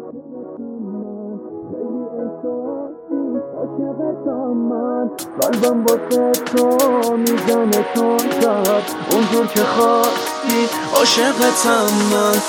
عاشقتم من، قلبم واسه تو میزنه تندتر اونجور که خواستی. عاشقتم من.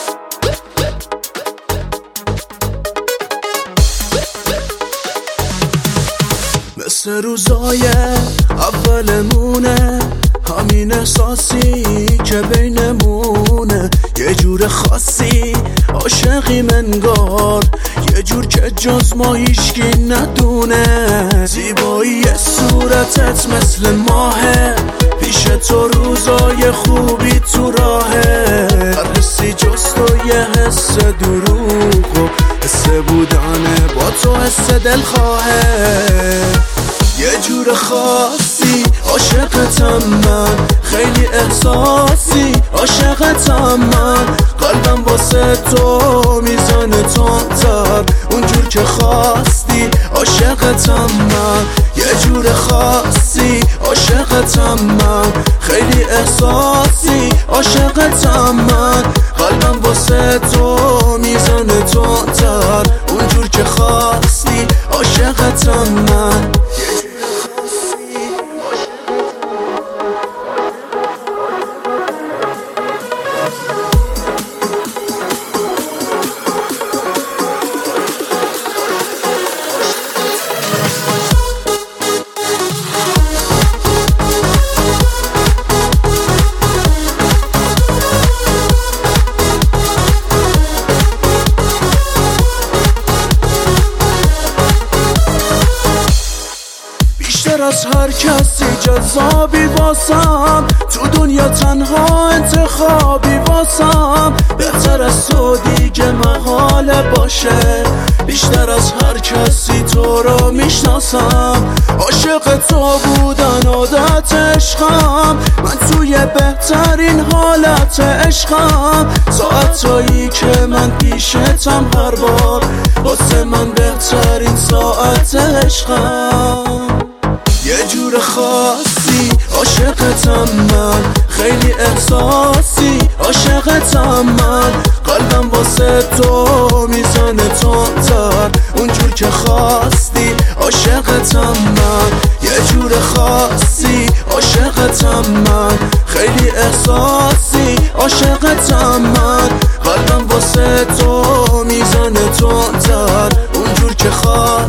مثل روزای اولمونه، همین احساسی که بینمونه، یه جور خاصی عاشقی منگار، یه جور که جز ما هیچکی ندونه. زیبایی صورتت مثل ماهه، پیش تو روزای خوبی تو راهه. هر حسی جز تو یه حس دروغ و حس بودن با تو حس دلخواهه. یه جور خاصی عاشقتم من، خیلی احساسی عاشقتم من. قلبم واسه تو میزنه تندتر اونجور که خواستی. عاشقتم من. یه جور خاصی عاشقتم من، خیلی احساسی عاشقتم من. قلبم واسه تو میزنه تندتر اونجور که خواستی. عاشقتم من. بیشتر از هر کسی جذابی واسم، تو دنیا تنها انتخابی واسم. بهتر از تو دیگه محاله باشه، بیشتر از هر کسی تو رو میشناسم. عاشق تو بودن عادت عشقم، من توی بهترین حالت عشقم. ساعتایی که من پیشتم هر بار، واسه من بهترین ساعت عشقم. یه جور خاصی عاشقتم من، خیلی احساسی عاشقتم من. قلبم واسه تو میزنه تندتر اونجور که خواستی. عاشقتم من. یه جور خاصی عاشقتم من، خیلی احساسی عاشقتم من. قلبم واسه تو میزنه تندتر اونجور که خواستی.